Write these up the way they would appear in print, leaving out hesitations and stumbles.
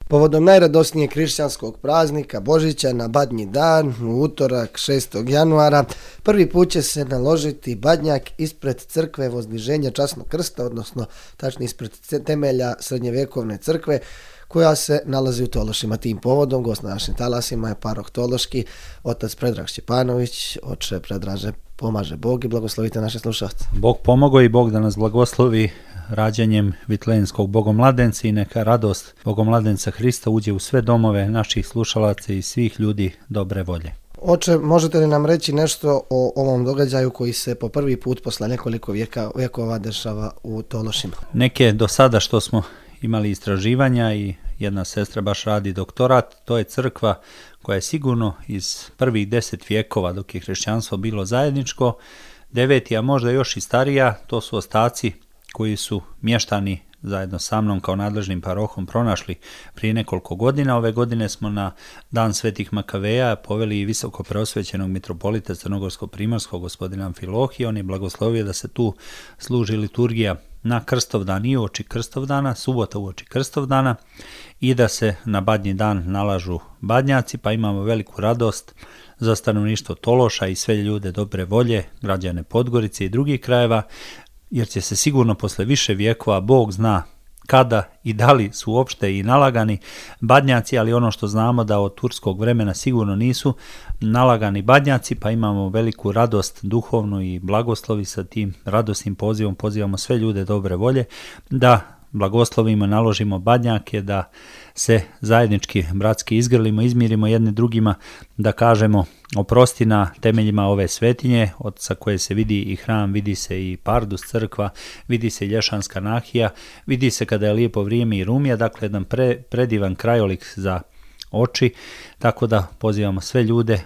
Povodom najradosnijeg kršćanskog praznika Božića na Badnji dan, u utorak 6. januara, prvi put će se naložiti badnjak ispred crkve Vozdiženja Časnog krsta, odnosno tačnije ispred temelja srednjevjekovne crkve, koja se nalazi u Tološima. Tim povodom gost na našim talasima je paroh Tološki, otac Predrag Šćepanović. Oče Predraže, pomaže Bog i blagoslovite naše slušalce. Bog pomogao i Bog da nas blagoslovi rađanjem Vitlejemskog Bogomladenca i neka radost Bogomladenca Hrista uđe u sve domove naših slušalaca i svih ljudi dobre volje. Oče, možete li nam reći nešto o ovom događaju koji se po prvi put posle nekoliko vjekova dešava u Tološima? Neke do sada što smo imali istraživanja i jedna sestra baš radi doktorat, to je crkva koja je sigurno iz prvih 10 vjekova dok je hrišćanstvo bilo zajedničko, 9. a možda još i starija, to su ostaci koji su mještani zajedno sa mnom kao nadležnim parohom pronašli prije nekoliko godina. Ove godine smo na Dan Svetih Makaveja poveli i visoko preosvećenog mitropolita Crnogorsko-primorskog gospodina Amfilohija. On je blagoslovio da se tu služi liturgija na Krstovdan i uoči Krstovdana, subota uoči Krstovdana, i da se na Badnji dan nalažu badnjaci, pa imamo veliku radost za stanovništvo Tološa i sve ljude dobre volje, građane Podgorice i drugih krajeva, jer će se sigurno posle više vjekova, Bog zna kada i da li su uopšte i nalagani badnjaci, ali ono što znamo da od turskog vremena sigurno nisu nalagani badnjaci, pa imamo veliku radost duhovnu i blagoslovi sa tim radosnim pozivom. Pozivamo sve ljude dobre volje da blagoslovimo, naložimo badnjake, da se zajednički bratski izgrlimo, izmirimo jedni drugima, da kažemo oprosti na temeljima ove svetinje, sa koje se vidi i hram, vidi se i Pardus crkva, vidi se i Lješanska nahija, vidi se kada je lijepo vrijeme i Rumija, dakle jedan predivan krajolik za oči, tako da pozivamo sve ljude,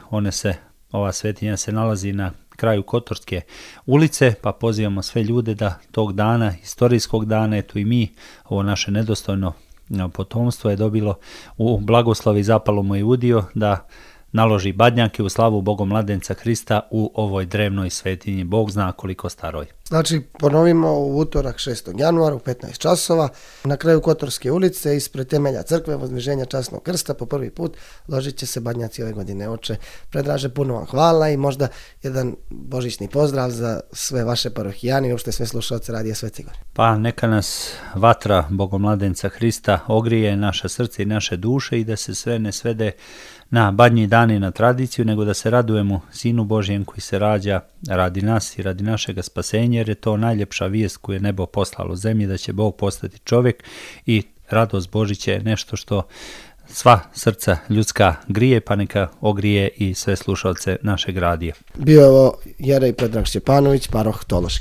ova svetinja se nalazi na kraju Kotorske ulice, pa pozivamo sve ljude da tog dana, historijskog dana, eto i mi, ovo naše nedostojno potomstvo je dobilo u blagoslovi, zapalo mu je udio da naloži badnjake u slavu Bogomladenca Hrista u ovoj drevnoj svetinji, Bog zna koliko staroj. Znači, ponovimo, u utorak 6. januara u 15 časova na kraju Kotorske ulice ispred temelja crkve Vozdiženja Časnog krsta po prvi put ložit će se badnjaci ove godine. Oče Predraže, puno vam hvala i možda jedan božićni pozdrav za sve vaše parohijani i uopšte sve slušalce Radija Sveti Gor. Pa neka nas vatra Bogomladenca Hrista ogrije naše srce i naše duše i da se sve ne svede na Badnji dan i na tradiciju, nego da se radujemo Sinu Božijem koji se rađa radi nas i radi našega spasenja, jer je to najljepša vijest koju je nebo poslalo zemlji, da će Bog postati čovjek, i radost Božića je nešto što sva srca ljudska grije, pa neka ogrije i sve slušalce našeg radija. Bio je ovo jerej Predrag Šćepanović, paroh Tološki.